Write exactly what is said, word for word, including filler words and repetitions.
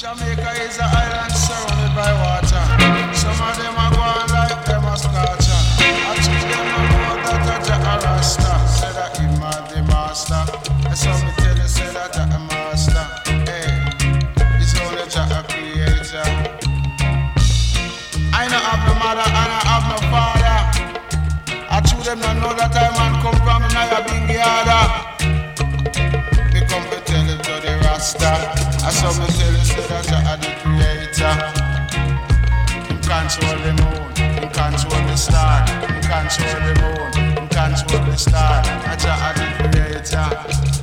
Jamaica is an island surrounded by water. Some of them are going like them a scorcher. I choose them no know that a Jah a Rasta. Say that him a the master. And some me tell you say that a master. Hey, it's only Jah a creator. I no have no mother and I have no father. I choose them no know that I man come from in a big yard. Me come to tell it to the Rasta. I saw me tell you say that Jah a the creator. Him control the moon, him control the star, him control the moon, him control the star. Jah a the creator.